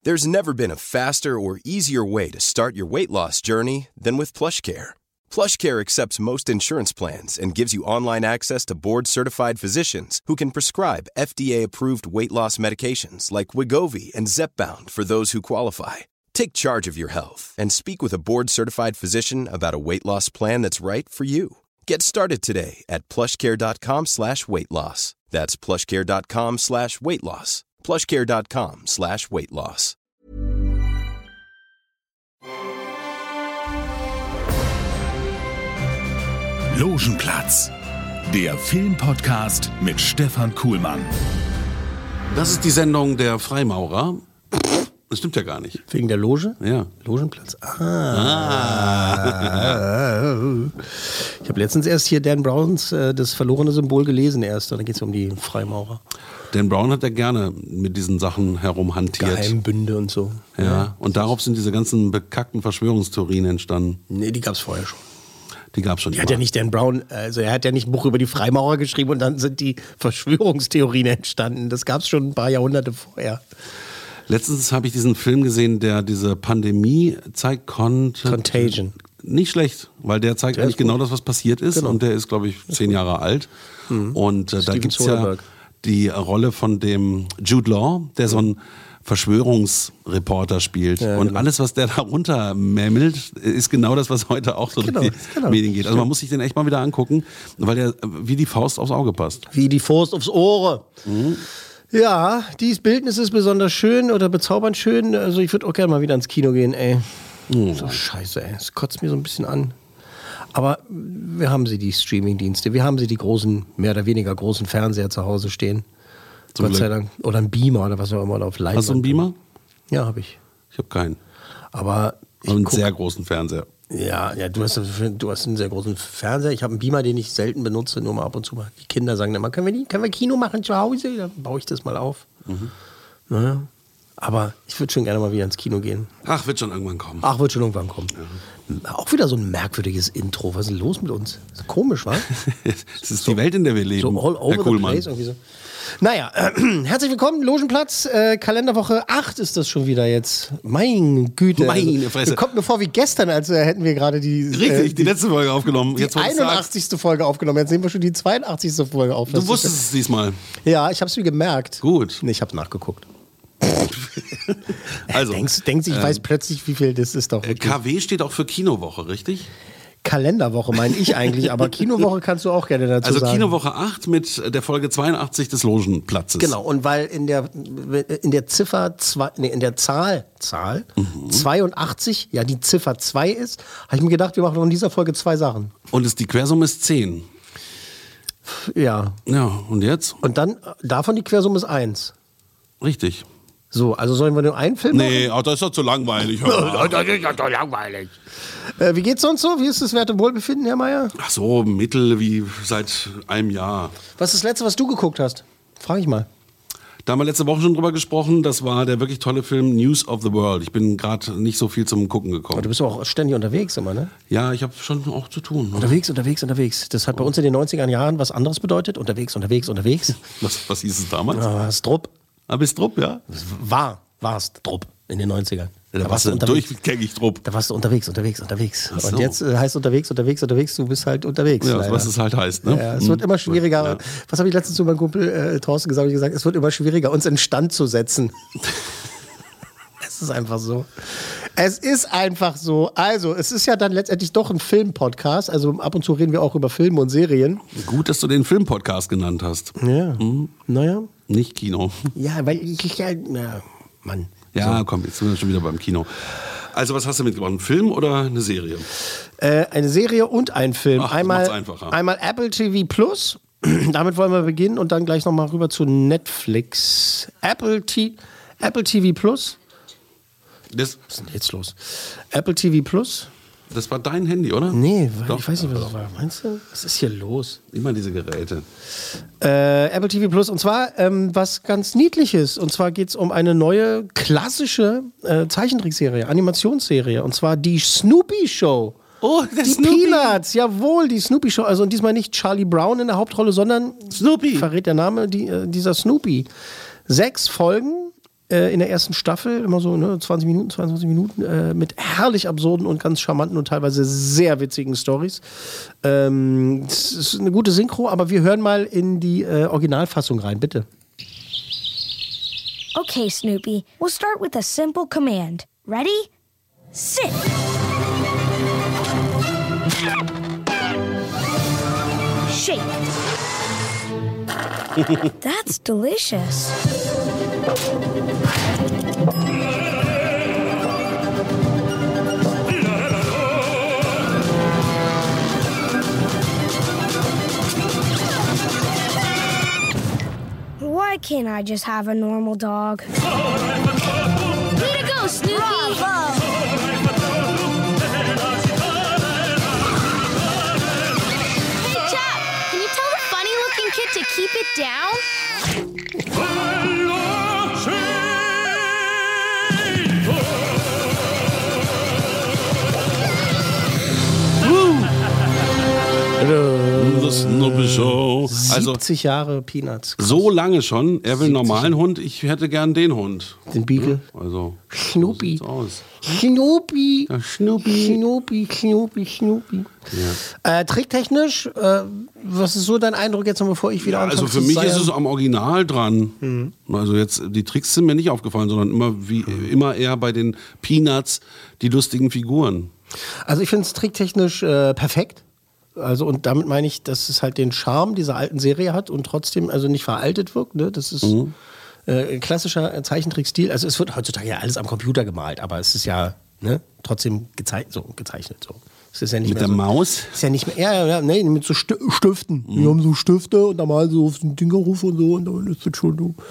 There's never been a faster or easier way to start your weight loss journey than with PlushCare. PlushCare accepts most insurance plans and gives you online access to board-certified physicians who can prescribe FDA-approved weight loss medications like Wegovy and Zepbound for those who qualify. Take charge of your health and speak with a board-certified physician about a weight loss plan that's right for you. Get started today at plushcare.com/weightloss. That's plushcare.com/weightloss. plushcare.com/weightloss. Logenplatz, der Filmpodcast mit Stefan Kuhlmann. Das ist die Sendung der Freimaurer. Das stimmt ja gar nicht. Wegen der Loge? Ja. Logenplatz. Ich habe letztens erst hier Dan Browns das verlorene Symbol gelesen erst. Und dann geht es um die Freimaurer. Dan Brown hat ja gerne mit diesen Sachen herumhantiert. Geheimbünde und so. Ja. Und darauf sind diese ganzen bekackten Verschwörungstheorien entstanden. Nee, die gab es vorher schon. Die gab es schon. Die hat ja nicht Dan Brown, also er hat ja nicht ein Buch über die Freimaurer geschrieben und dann sind die Verschwörungstheorien entstanden. Das gab es schon ein paar Jahrhunderte vorher. Letztens habe ich diesen Film gesehen, der diese Pandemie zeigt konnte. Contagion. Nicht schlecht, weil der zeigt eigentlich genau das, was passiert ist. Genau. Und der ist, glaube ich, 10 Jahre alt. Und da gibt es ja die Rolle von dem Jude Law, der so ein Verschwörungsreporter spielt. Ja, und alles, was der da runtermämmelt, ist genau das, was heute auch so durch die Medien geht. Also man muss sich den echt mal wieder angucken, weil der wie die Faust aufs Auge passt. Wie die Faust aufs Ohr. Mhm. Ja, dieses Bildnis ist besonders schön oder bezaubernd schön. Also ich würde auch gerne mal wieder ins Kino gehen, ey. So scheiße, ey. Das kotzt mir so ein bisschen an. Aber wir haben sie, die Streamingdienste. Wir haben sie, die großen, mehr oder weniger großen Fernseher zu Hause stehen. Gott sei Dank. Oder ein Beamer oder was auch immer auf Leinwand. Hast du einen Beamer? Ja, habe ich. Ich habe keinen. Aber einen sehr großen Fernseher. Ja, du hast einen sehr großen Fernseher. Ich habe einen Beamer, den ich selten benutze, nur mal ab und zu mal. Die Kinder sagen immer, können wir Kino machen zu Hause? Dann baue ich das mal auf. Naja. Aber ich würde schon gerne mal wieder ins Kino gehen. Ach, wird schon irgendwann kommen. Ja. Auch wieder so ein merkwürdiges Intro. Was ist denn los mit uns? Das ist komisch, wa? Das ist so, die Welt, in der wir leben. So all over the place. Irgendwie so. Naja, herzlich willkommen, Logenplatz, Kalenderwoche 8 ist das schon wieder jetzt. Mein Güte. Meine Fresse. Kommt mir vor wie gestern, als hätten wir gerade die letzte Folge aufgenommen. Die 81. Folge aufgenommen. Jetzt sehen wir schon die 82. Folge auf. Du wusstest es diesmal. Ja, ich habe es mir gemerkt. Gut. Nee, ich habe nachgeguckt. Also, denkst du, ich weiß plötzlich, wie viel das ist doch. KW steht auch für Kinowoche, richtig? Kalenderwoche meine ich eigentlich, aber Kinowoche kannst du auch gerne dazu sagen. Also Kinowoche 8 mit der Folge 82 des Logenplatzes. Genau, und weil in der Ziffer, in der Zahl 82, ja die Ziffer 2 ist, habe ich mir gedacht, wir machen in dieser Folge 2 Sachen. Und die Quersumme ist 10. Ja. Ja, und jetzt? Und dann, davon die Quersumme ist 1. Richtig. So, also sollen wir nur einen Film machen? Nee, das ist doch zu langweilig. Das ist doch langweilig. Wie geht's sonst so? Wie ist das Wert- und Wohlbefinden, Herr Meier? Ach so, Mittel wie seit einem Jahr. Was ist das Letzte, was du geguckt hast? Frag ich mal. Da haben wir letzte Woche schon drüber gesprochen. Das war der wirklich tolle Film News of the World. Ich bin gerade nicht so viel zum Gucken gekommen. Aber du bist auch ständig unterwegs immer, ne? Ja, ich habe schon auch zu tun. Ne? Unterwegs. Das hat bei uns in den 90er Jahren was anderes bedeutet. Unterwegs. Was hieß es damals? Strupp. Bist Trupp, ja? War's Trupp in den 90ern. Da warst du durchgängig Trupp. Da warst du unterwegs. So. Und jetzt heißt unterwegs, du bist halt unterwegs. Ja, was es halt heißt, ne? Ja, es wird immer schwieriger. Ja. Was habe ich letztens zu meinem Kumpel Thorsten gesagt? Ich gesagt, es wird immer schwieriger, uns in Stand zu setzen. Es ist einfach so. Also, es ist ja dann letztendlich doch ein Filmpodcast. Also ab und zu reden wir auch über Filme und Serien. Gut, dass du den Filmpodcast genannt hast. Ja, naja. Nicht Kino. Ja, weil Mann. Ja, so. Komm, jetzt sind wir schon wieder beim Kino. Also, was hast du mitgebracht? Ein Film oder eine Serie? Eine Serie und ein Film. Ach, einmal Apple TV Plus. Damit wollen wir beginnen und dann gleich nochmal rüber zu Netflix. Apple TV Plus. Was ist denn jetzt los? Apple TV Plus. Das war dein Handy, oder? Nee, ich weiß nicht, was das war. Meinst du? Was ist hier los? Immer diese Geräte. Apple TV Plus. Und zwar was ganz Niedliches. Und zwar geht es um eine neue klassische Zeichentrickserie, Animationsserie. Und zwar die Snoopy Show. Oh, die Snoopy. Peanuts, jawohl, die Snoopy Show. Also und diesmal nicht Charlie Brown in der Hauptrolle, sondern Snoopy. Verrät der Name dieser Snoopy. 6 Folgen. in der ersten Staffel, immer so 20 Minuten, 22 Minuten, mit herrlich absurden und ganz charmanten und teilweise sehr witzigen Storys. Es ist eine gute Synchro, aber wir hören mal in die Originalfassung rein, bitte. Okay, Snoopy, we'll start with a simple command. Ready? Sit. Shake. That's delicious. Why can't I just have a normal dog? Way to go, Snoopy! Bravo! Hey, Chap! Can you tell the funny-looking kid to keep it down? Das Snoopy Show. Also 70 Jahre Peanuts. So lange schon. Er will einen normalen Hund. Ich hätte gern den Hund. Den Beagle. Also Snoopy. So aus. Snoopy. Ja, Snoopy. Snoopy, Snoopy, Snoopy. Ja. Tricktechnisch, was ist so dein Eindruck jetzt noch, bevor ich wieder anfange? Also für mich ist es am Original dran. Also jetzt, die Tricks sind mir nicht aufgefallen, sondern immer eher bei den Peanuts die lustigen Figuren. Also ich finde es tricktechnisch perfekt. Also und damit meine ich, dass es halt den Charme dieser alten Serie hat und trotzdem also nicht veraltet wirkt. Ne? Das ist klassischer Zeichentrickstil. Also es wird heutzutage ja alles am Computer gemalt, aber es ist ja trotzdem gezeichnet. So. Es ist ja nicht mit mehr der so, Maus? Ist ja nicht mehr, nee, mit so Stiften. Wir haben so Stifte und da malen sie auf den Dingerruf und so und dann ist das schon so.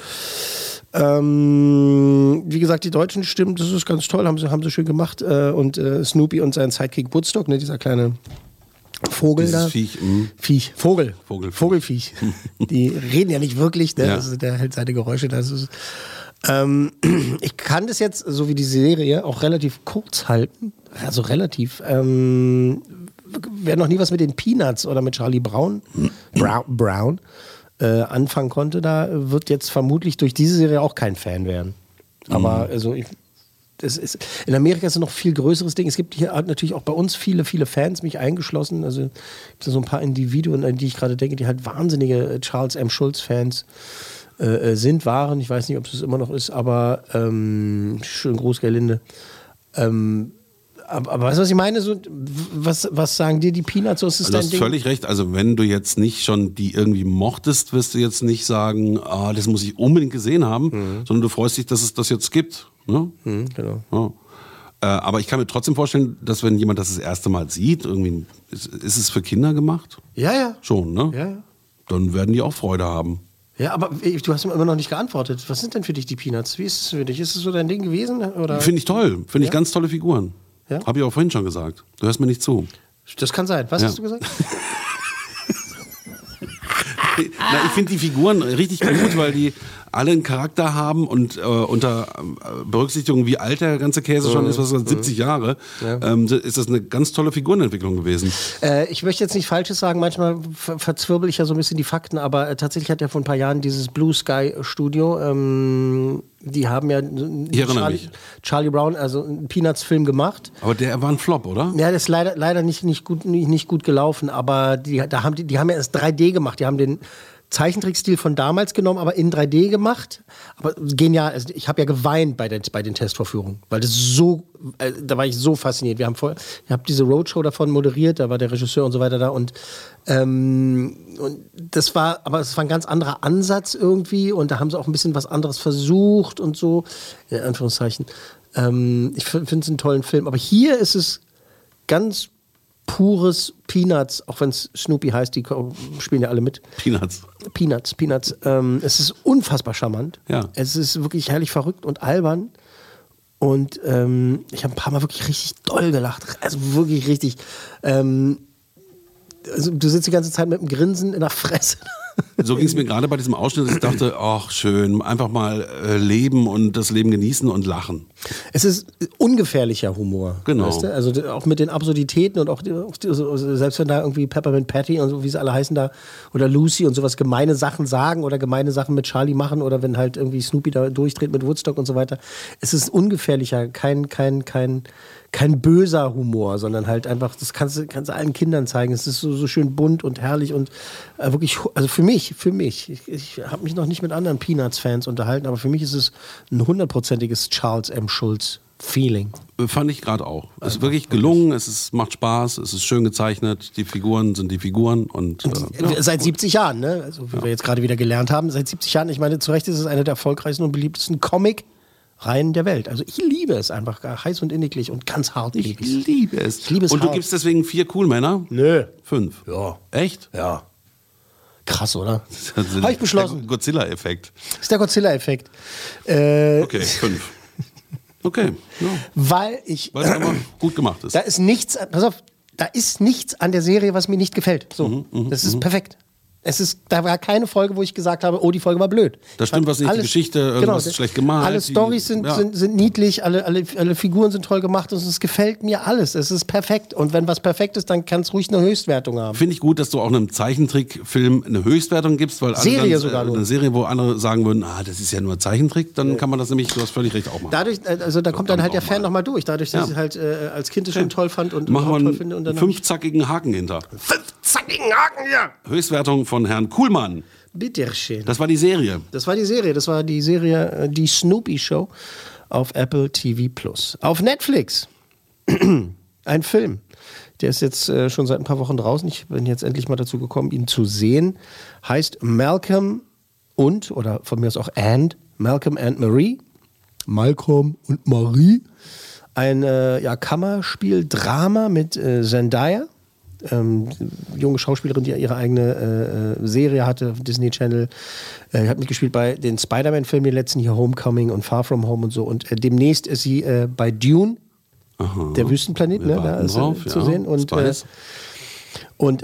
Wie gesagt, die deutschen Stimmen, das ist ganz toll, haben sie schön gemacht. Und Snoopy und sein Sidekick Woodstock, ne, dieser kleine Vogel dieses da. Vogelfiech. Die reden ja nicht wirklich, ne? Ja. Also der hält seine Geräusche. Das ist, ich kann das jetzt, so wie die Serie, auch relativ kurz halten. Also relativ. Wer noch nie was mit den Peanuts oder mit Charlie Brown anfangen konnte, da wird jetzt vermutlich durch diese Serie auch kein Fan werden. Aber also in Amerika ist es noch ein viel größeres Ding. Es gibt hier natürlich auch bei uns viele, viele Fans, mich eingeschlossen. Also gibt es so ein paar Individuen, an die ich gerade denke, die halt wahnsinnige Charles M. Schulz-Fans waren. Ich weiß nicht, ob es immer noch ist, aber schön Großgerlinde. Aber weißt du, was ich meine? So, was sagen dir die Peanuts? So, ist es du dein hast Ding? völlig recht. Also wenn du jetzt nicht schon die irgendwie mochtest, wirst du jetzt nicht sagen, das muss ich unbedingt gesehen haben, sondern du freust dich, dass es das jetzt gibt. Ne? Genau. Ja. Aber ich kann mir trotzdem vorstellen, dass wenn jemand das erste Mal sieht, irgendwie ist es für Kinder gemacht? Ja. Schon, ne? Ja. Dann werden die auch Freude haben. Ja, aber du hast mir immer noch nicht geantwortet. Was sind denn für dich die Peanuts? Wie ist es für dich? Ist es so dein Ding gewesen? Oder? Finde ich toll. Finde ich ganz tolle Figuren. Ja? Habe ich auch vorhin schon gesagt. Du hörst mir nicht zu. Das kann sein. Was hast du gesagt? Ich finde die Figuren richtig gut, weil die alle einen Charakter haben und unter Berücksichtigung, wie alt der ganze Käse schon ist, was 70 Jahre, ist das eine ganz tolle Figurenentwicklung gewesen. Ich möchte jetzt nicht Falsches sagen, manchmal verzwirbel ich ja so ein bisschen die Fakten, aber tatsächlich hat ja vor ein paar Jahren dieses Blue Sky Studio, die haben ja Charlie Brown, also einen Peanuts-Film gemacht. Aber der war ein Flop, oder? Ja, das ist leider nicht gut gelaufen, aber die haben ja erst 3D gemacht, die haben den Zeichentrickstil von damals genommen, aber in 3D gemacht. Aber genial. Also ich habe ja geweint bei den Testvorführungen, weil das so, da war ich so fasziniert. Ich habe diese Roadshow davon moderiert, da war der Regisseur und so weiter da und das war ein ganz anderer Ansatz irgendwie und da haben sie auch ein bisschen was anderes versucht und so, in Anführungszeichen. Ich finde es einen tollen Film, aber hier ist es ganz pures Peanuts, auch wenn es Snoopy heißt, die spielen ja alle mit. Peanuts. Es ist unfassbar charmant. Ja. Es ist wirklich herrlich verrückt und albern. Und ich habe ein paar Mal wirklich richtig doll gelacht. Also wirklich richtig. Also, du sitzt die ganze Zeit mit einem Grinsen in der Fresse So ging es mir gerade bei diesem Ausschnitt, dass ich dachte, ach schön, einfach mal leben und das Leben genießen und lachen. Es ist ungefährlicher Humor. Genau. Weißt du? Also auch mit den Absurditäten und auch selbst wenn da irgendwie Peppermint Patty und so, wie sie alle heißen da, oder Lucy und sowas gemeine Sachen sagen oder gemeine Sachen mit Charlie machen oder wenn halt irgendwie Snoopy da durchdreht mit Woodstock und so weiter. Es ist ungefährlicher, kein böser Humor, sondern halt einfach, das kannst du allen Kindern zeigen. Es ist so schön bunt und herrlich und wirklich, also für mich, ich habe mich noch nicht mit anderen Peanuts-Fans unterhalten, aber für mich ist es ein 100%iges Charles M. Schulz-Feeling. Fand ich gerade auch. Es ist wirklich gelungen, macht Spaß, es ist schön gezeichnet, die Figuren sind die Figuren. Und seit 70 Jahren, ne? Also wie wir jetzt gerade wieder gelernt haben, seit 70 Jahren, ich meine, zu Recht ist es einer der erfolgreichsten und beliebtesten Comic-Reihen der Welt. Also ich liebe es einfach heiß und inniglich und ganz hart liebe ich. Ich liebe es. Und hart. du gibst deswegen 4 Cool-Männer? Nö. 5? Ja. Echt? Ja. Krass, oder? Habe ich beschlossen. Der Godzilla-Effekt. Das ist der Godzilla-Effekt. Okay, 5. Okay. Ja. Weil es aber gut gemacht ist. Da ist nichts, pass auf, da ist nichts an der Serie, was mir nicht gefällt. So, das ist perfekt. Da war keine Folge, wo ich gesagt habe, oh, die Folge war blöd. Da stimmt was nicht, die Geschichte, irgendwas ist schlecht gemalt. Alle Storys sind niedlich, alle Figuren sind toll gemacht und es gefällt mir alles. Es ist perfekt. Und wenn was perfekt ist, dann kann es ruhig eine Höchstwertung haben. Finde ich gut, dass du auch einem Zeichentrickfilm eine Höchstwertung gibst, weil Serie sogar nur. Eine Serie, wo andere sagen würden, das ist ja nur Zeichentrick, dann kann man das nämlich, du hast völlig recht, auch machen. Dadurch, also da kommt dann halt der Fan nochmal durch. Dadurch, dass ich halt als Kind schon toll fand und machen wir toll finde. Und dann 5-zackigen Haken hinter. 5-zackigen Haken, ja! Höchstwertung von Herrn Kuhlmann. Bitteschön. Das war die Serie. Das war die Serie, die Snoopy Show auf Apple TV+. Auf Netflix. Ein Film. Der ist jetzt schon seit ein paar Wochen draußen. Ich bin jetzt endlich mal dazu gekommen, ihn zu sehen. Heißt Malcolm oder von mir aus auch Malcolm and Marie. Malcolm und Marie. Ein Kammerspiel-Drama mit Zendaya. Junge Schauspielerin, die ihre eigene Serie hatte auf Disney Channel, hat mitgespielt bei den Spider-Man-Filmen, den letzten hier, Homecoming und Far From Home und so. Und demnächst ist sie bei Dune, der Wüstenplanet, da ist zu sehen. Und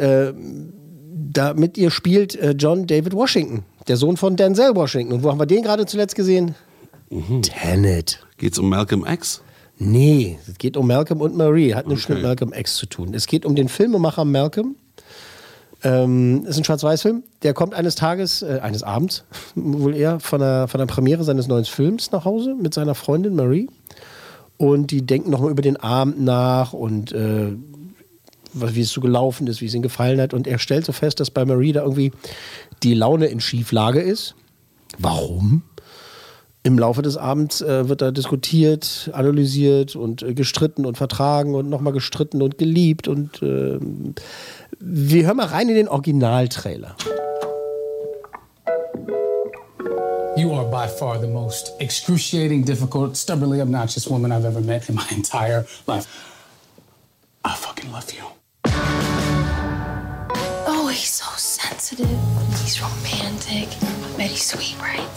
da mit ihr spielt John David Washington, der Sohn von Denzel Washington. Und wo haben wir den gerade zuletzt gesehen? Tenet. Geht's um Malcolm X? Nee, es geht um Malcolm und Marie. Hat nichts mit Malcolm X zu tun. Es geht um den Filmemacher Malcolm. Ist ein Schwarz-Weiß-Film. Der kommt eines Abends, wohl eher von der Premiere seines neuen Films nach Hause mit seiner Freundin Marie. Und die denken nochmal über den Abend nach und wie es so gelaufen ist, wie es ihm gefallen hat. Und er stellt so fest, dass bei Marie da irgendwie die Laune in Schieflage ist. Warum? Im Laufe des Abends wird da diskutiert, analysiert und gestritten und vertragen und nochmal gestritten und geliebt. Und wir hören mal rein in den Originaltrailer. You are by far the most excruciating, difficult, stubbornly obnoxious woman I've ever met in my entire life. I fucking love you. Oh, he's so sensitive. He's romantic. I bet he's sweet, right?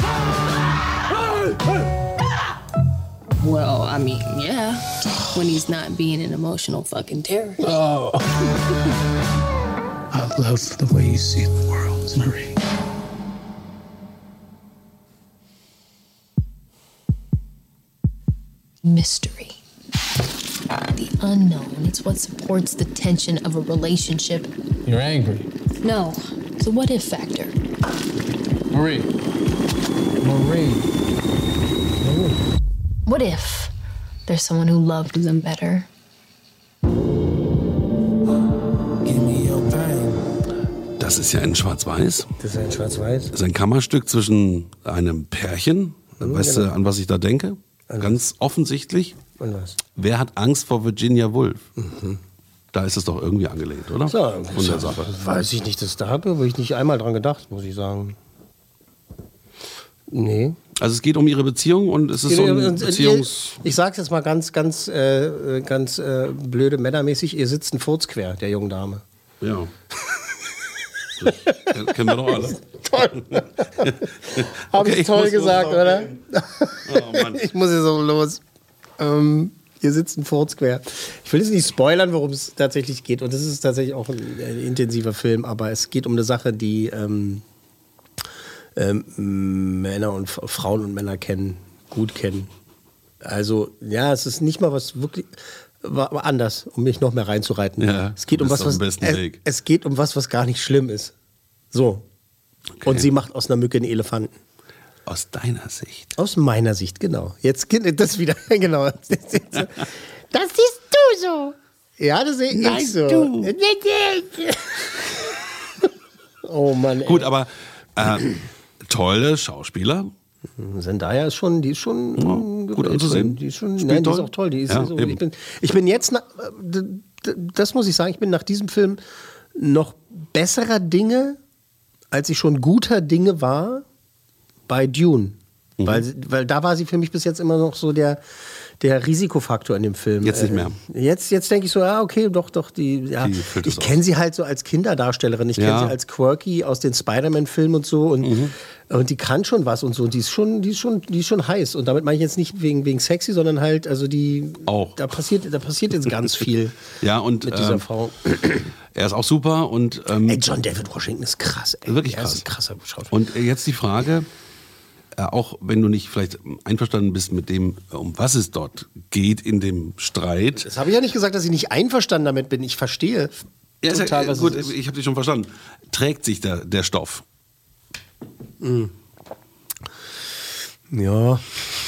Well, I mean, yeah. When he's not being an emotional fucking terrorist. Oh. I love the way you see the world, Marie. Mystery. The unknown. It's what supports the tension of a relationship. You're angry. No. It's a what if factor. Marie. What if there's someone who loved them better? Das ist ja in Schwarz-Weiß. Das ist ein Schwarz-Weiß. Das ist ein Kammerstück zwischen einem Pärchen. Weißt du, an was ich da denke? Ganz offensichtlich. Und was? Wer hat Angst vor Virginia Woolf? Da ist es doch irgendwie angelegt, oder? So, von der Sache. Weiß ich nicht, dass da habe ich nicht einmal dran gedacht, muss ich sagen. Nee. Also es geht um ihre Beziehung und es ist so ein Ich sag's jetzt mal ganz blöde männermäßig, ihr sitzt ein Furz quer, der jungen Dame. Ja. Das kennen wir doch alle. Toll. Habe ich toll gesagt, oder? Oh, Mann. Ich muss jetzt auch los. Hier sitzt ein Foursquare. Ich will jetzt nicht spoilern, worum es tatsächlich geht. Und das ist tatsächlich auch ein intensiver Film, aber es geht um eine Sache, die Männer und Frauen und Männer gut kennen. Also, ja, es ist nicht mal was wirklich anders, um mich noch mehr reinzureiten. Ja, es geht um es geht um was gar nicht schlimm ist. So. Okay. Und sie macht aus einer Mücke einen Elefanten. Aus deiner Sicht? Aus meiner Sicht, genau. Jetzt das wieder, genau. Das siehst du so. Ja, das sehe ich so. Du. Oh Mann, ey. Gut, aber tolle Schauspieler. Zendaya ist schon gut anzusehen. Die ist auch toll. Die ist so, ich bin jetzt, das muss ich sagen, ich bin nach diesem Film noch besserer Dinge, als ich schon guter Dinge war bei Dune. Weil da war sie für mich bis jetzt immer noch so der Risikofaktor in dem Film. Jetzt nicht mehr. Jetzt denke ich so, okay, doch, ich kenne sie halt so als Kinderdarstellerin. Ich kenne sie als Quirky aus den Spider-Man-Filmen und so. Und die kann schon was und so. Und die ist schon heiß. Und damit meine ich jetzt nicht wegen sexy, sondern halt, also da passiert jetzt ganz viel und, mit dieser Frau. Er ist auch super. Und, John David Washington ist krass. Ey. Wirklich krass. Er ist ein krasser Schauspieler. Und jetzt die Frage, auch wenn du nicht vielleicht einverstanden bist mit dem, um was es dort geht in dem Streit. Das habe ich ja nicht gesagt, dass ich nicht einverstanden damit bin. Ich verstehe total, was gut, es ist. Ich habe dich schon verstanden. Trägt sich der Stoff? Ja.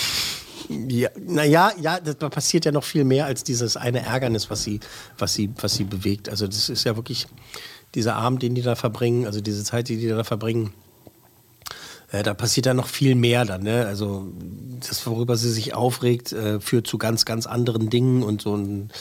Naja, das passiert ja noch viel mehr als dieses eine Ärgernis, was sie bewegt. Also das ist ja wirklich dieser Abend, den die da verbringen, also diese Zeit, die da verbringen. Da passiert ja noch viel mehr dann, ne? Also das, worüber sie sich aufregt, führt zu ganz, ganz anderen Dingen und so ein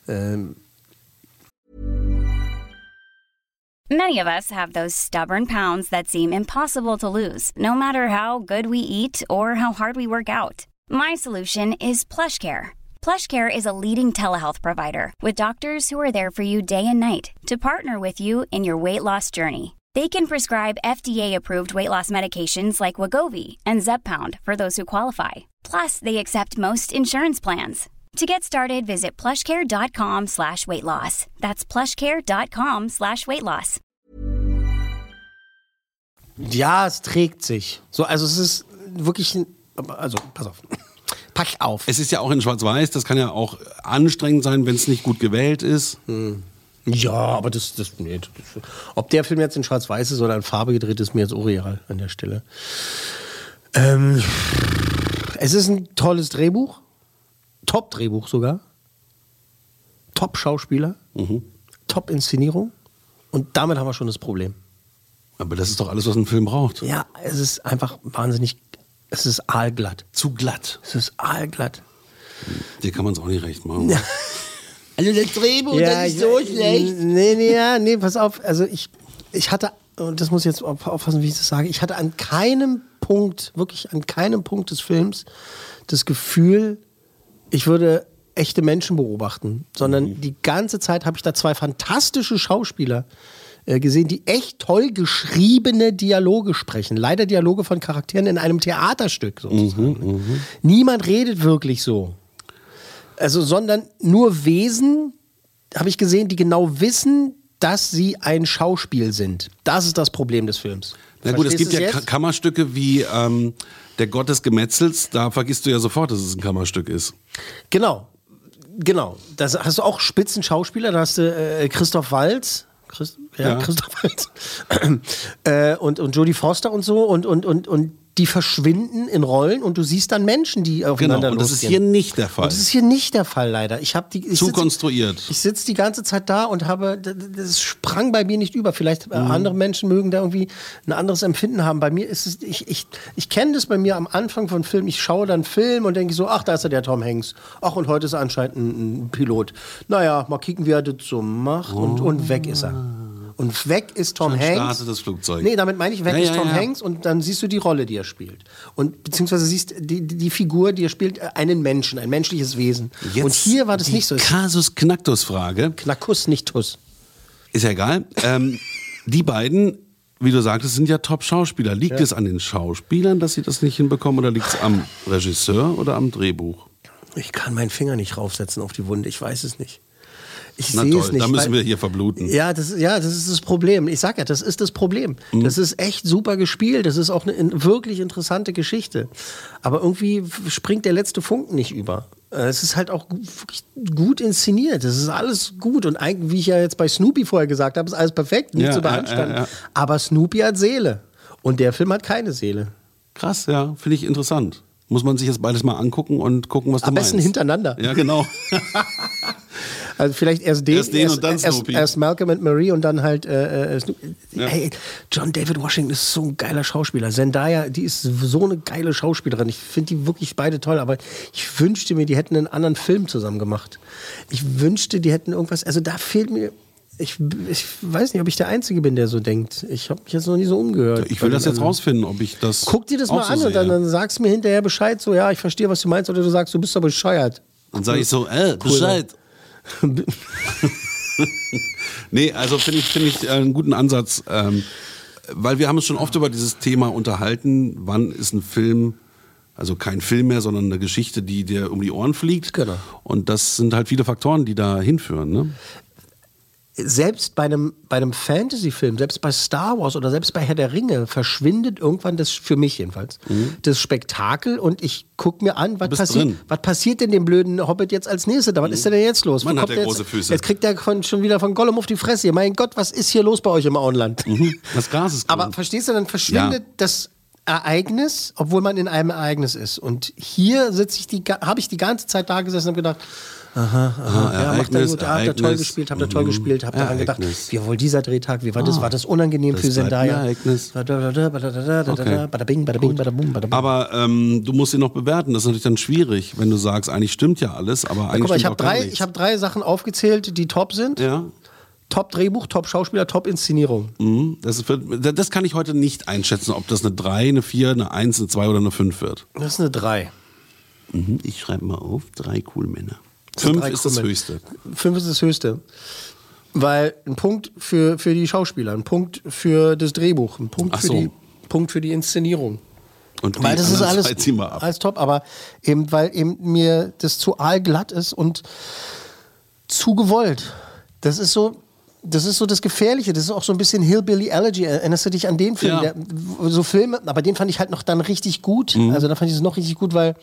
Many of us have those stubborn pounds that seem impossible to lose, no matter how good we eat or how hard we work out. My solution is PlushCare. PlushCare is a leading telehealth provider with doctors who are there for you day and night to partner with you in your weight loss journey. They can prescribe FDA-approved weight loss medications like Wegovy and Zepbound for those who qualify. Plus, they accept most insurance plans. To get started, visit plushcare.com/weightloss. That's plushcare.com/weightloss. Ja, es trägt sich. So, also es ist wirklich, also pass auf. Pack auf. Es ist ja auch in Schwarz-Weiß, das kann ja auch anstrengend sein, wenn es nicht gut gewählt ist. Ja, aber ob der Film jetzt in Schwarz-Weiß ist oder in Farbe gedreht, ist mir jetzt auch real an der Stelle. Es ist ein tolles Drehbuch. Top-Drehbuch sogar. Top-Schauspieler. Top-Inszenierung. Und damit haben wir schon das Problem. Aber das ist doch alles, was ein Film braucht. Ja, es ist einfach wahnsinnig, es ist aalglatt. Zu glatt. Es ist aalglatt. Dir kann man es auch nicht recht machen. Ja. Also das Drehbuch, das ist so schlecht. Nee, pass auf. Also ich hatte, und das muss ich jetzt aufpassen, wie ich das sage, ich hatte an keinem Punkt des Films das Gefühl, ich würde echte Menschen beobachten, sondern die ganze Zeit habe ich da zwei fantastische Schauspieler gesehen, die echt toll geschriebene Dialoge sprechen. Leider Dialoge von Charakteren in einem Theaterstück sozusagen. Niemand redet wirklich so. Also, sondern nur Wesen, habe ich gesehen, die genau wissen, dass sie ein Schauspiel sind. Das ist das Problem des Films. Na gut, es gibt ja Kammerstücke wie Der Gott des Gemetzels, da vergisst du ja sofort, dass es ein Kammerstück ist. Genau. Da hast du auch Spitzenschauspieler, da hast du Christoph Waltz. Christoph Waltz. und Jodie Foster und so und die verschwinden in Rollen und du siehst dann Menschen, die aufeinander losgehen. Und das ist hier nicht der Fall. Und das ist hier nicht der Fall, leider. Konstruiert. Ich sitze die ganze Zeit da und das sprang bei mir nicht über. Vielleicht andere Menschen mögen da irgendwie ein anderes Empfinden haben. Bei mir ist es, ich kenne das bei mir am Anfang von Film. Ich schaue dann Film und denke so, ach, da ist ja der Tom Hanks. Ach, und heute ist er anscheinend ein Pilot. Naja, mal kicken, wie er das so macht. Und weg ist er. Und weg ist Tom Hanks. Startet das Flugzeug. Nee, damit meine ich, weg ist Tom Hanks und dann siehst du die Rolle, die er spielt. Und beziehungsweise siehst die Figur, die er spielt, einen Menschen, ein menschliches Wesen. Jetzt und hier war das nicht so. Kasus Knacktus-Frage. Knackus, nicht Tuss. Ist ja egal. Die beiden, wie du sagtest, sind ja Top-Schauspieler. Liegt es an den Schauspielern, dass sie das nicht hinbekommen, oder liegt es am Regisseur oder am Drehbuch? Ich kann meinen Finger nicht raufsetzen auf die Wunde, ich weiß es nicht. Ich sehe es nicht. Da müssen wir hier verbluten. Ja, das ist das Problem. Ich sag ja, das ist das Problem. Das ist echt super gespielt. Das ist auch eine wirklich interessante Geschichte. Aber irgendwie springt der letzte Funken nicht über. Es ist halt auch wirklich gut inszeniert. Das ist alles gut. Und eigentlich, wie ich ja jetzt bei Snoopy vorher gesagt habe, ist alles perfekt, nicht zu beanstanden. Ja. Aber Snoopy hat Seele. Und der Film hat keine Seele. Krass, ja. Finde ich interessant. Muss man sich jetzt beides mal angucken und gucken, was du meinst. Am besten hintereinander. Ja, genau. Also vielleicht erst und dann Snoopy. Erst Malcolm and Marie und dann halt Snoopy. Ja. Hey, John David Washington ist so ein geiler Schauspieler. Zendaya, die ist so eine geile Schauspielerin. Ich finde die wirklich beide toll, aber ich wünschte mir, die hätten einen anderen Film zusammen gemacht. Ich wünschte, die hätten irgendwas, also da fehlt mir... Ich weiß nicht, ob ich der Einzige bin, der so denkt. Ich habe mich jetzt noch nie so umgehört. Ich will das jetzt rausfinden, ob ich das. Guck dir das mal an und dann sagst du mir hinterher Bescheid, so, ja, ich verstehe, was du meinst, oder du sagst, du bist aber bescheuert. Dann sage ich so, Bescheid. Nee, also finde ich einen guten Ansatz, weil wir haben uns schon oft über dieses Thema unterhalten, wann ist ein Film, also kein Film mehr, sondern eine Geschichte, die dir um die Ohren fliegt. Genau. Und das sind halt viele Faktoren, die da hinführen, ne? Selbst bei einem Fantasy-Film, selbst bei Star Wars oder selbst bei Herr der Ringe verschwindet irgendwann das, für mich jedenfalls, das Spektakel und ich gucke mir an, was passiert denn dem blöden Hobbit jetzt als nächstes? Was ist denn jetzt los? Man hat ja große Füße. Jetzt kriegt er schon wieder von Gollum auf die Fresse. Mein Gott, was ist hier los bei euch im Auenland? Das Gras ist grün. Aber verstehst du, dann verschwindet das Ereignis, obwohl man in einem Ereignis ist. Und hier habe ich die ganze Zeit da gesessen und gedacht, ja, macht er gut, habt ihr toll gespielt, habt daran gedacht, wie wohl dieser Drehtag, wie war das? War das unangenehm für Zendaya? Badabing, badabing, badabum, badabum. Aber du musst ihn noch bewerten, das ist natürlich dann schwierig, wenn du sagst, eigentlich stimmt ja alles, aber eigentlich ich habe drei Sachen aufgezählt, die top sind. Ja. Top Drehbuch, Top Schauspieler, Top Inszenierung. Das kann ich heute nicht einschätzen, ob das eine 3, eine 4, eine 1, eine 2 oder eine 5 wird. Das ist eine 3. Ich schreibe mal auf, 3 Cool-Männer. 5 ist das Höchste. 5 ist das Höchste. Weil ein Punkt für die Schauspieler, ein Punkt für das Drehbuch, ein Punkt für die Inszenierung. Und weil das ist alles top, aber eben, weil eben mir das zu aalglatt ist und zu gewollt. Das ist so das Gefährliche, das ist auch so ein bisschen Hillbilly Elegy. Erinnerst du dich an den Film? Ja. So Filme, aber den fand ich halt noch dann richtig gut. Also da fand ich es noch richtig gut, weil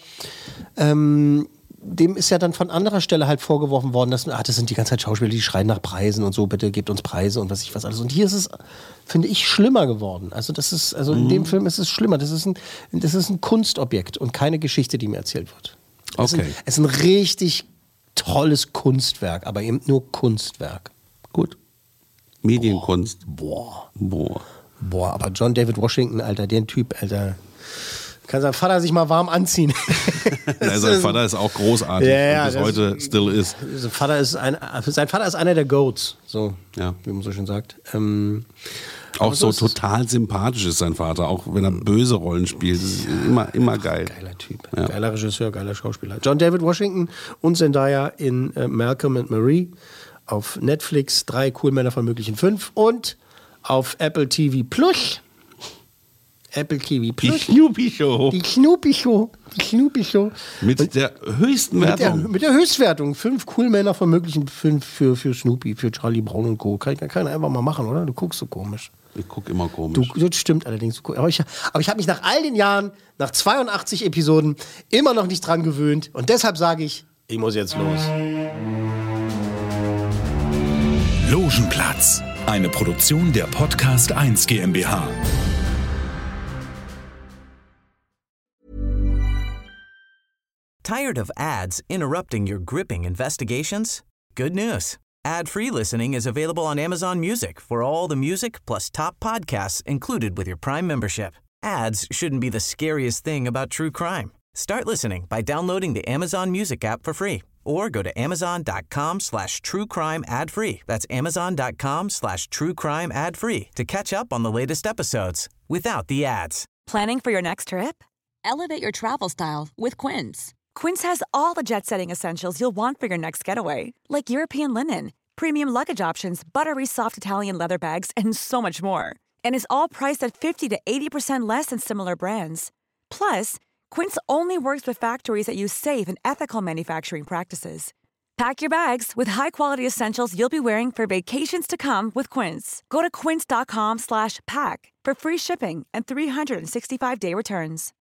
dem ist ja dann von anderer Stelle halt vorgeworfen worden, dass das sind die ganze Zeit Schauspieler, die schreien nach Preisen und so, bitte gebt uns Preise und was alles. Und hier ist es, finde ich, schlimmer geworden. Also in dem Film ist es schlimmer. Das ist ein Kunstobjekt und keine Geschichte, die mir erzählt wird. Okay. Es ist ein richtig tolles Kunstwerk, aber eben nur Kunstwerk. Gut. Medienkunst. Boah, aber John David Washington, Alter, den Typ, Alter. Kann sein Vater sich mal warm anziehen. Ja, sein Vater ist auch großartig und bis heute still ist. Sein Vater ist einer der Goats, so, wie man so schön sagt. Auch so total sympathisch ist sein Vater, auch wenn er böse Rollen spielt. Das ist immer geil. Geiler Typ, geiler Regisseur, geiler Schauspieler. John David Washington und Zendaya in Malcolm and Marie auf Netflix, 3 Cool-Männer von möglichen 5 und auf Apple TV Plus. Die Snoopy Show. Mit der höchsten Wertung. Mit der Höchstwertung. 5 Cool-Männer von möglichen 5 für Snoopy, für Charlie Brown und Co. Kann einfach mal machen, oder? Du guckst so komisch. Ich gucke immer komisch. Das stimmt allerdings. Aber ich habe mich nach all den Jahren, nach 82 Episoden, immer noch nicht dran gewöhnt. Und deshalb sage ich muss jetzt los. Logenplatz. Eine Produktion der Podcast 1 GmbH. Tired of ads interrupting your gripping investigations? Good news. Ad-free listening is available on Amazon Music for all the music plus top podcasts included with your Prime membership. Ads shouldn't be the scariest thing about true crime. Start listening by downloading the Amazon Music app for free or go to amazon.com/truecrime ad-free. That's amazon.com/truecrime ad-free to catch up on the latest episodes without the ads. Planning for your next trip? Elevate your travel style with Quince. Quince has all the jet-setting essentials you'll want for your next getaway, like European linen, premium luggage options, buttery soft Italian leather bags, and so much more. And is all priced at 50 to 80% less than similar brands. Plus, Quince only works with factories that use safe and ethical manufacturing practices. Pack your bags with high-quality essentials you'll be wearing for vacations to come with Quince. Go to quince.com/pack for free shipping and 365-day returns.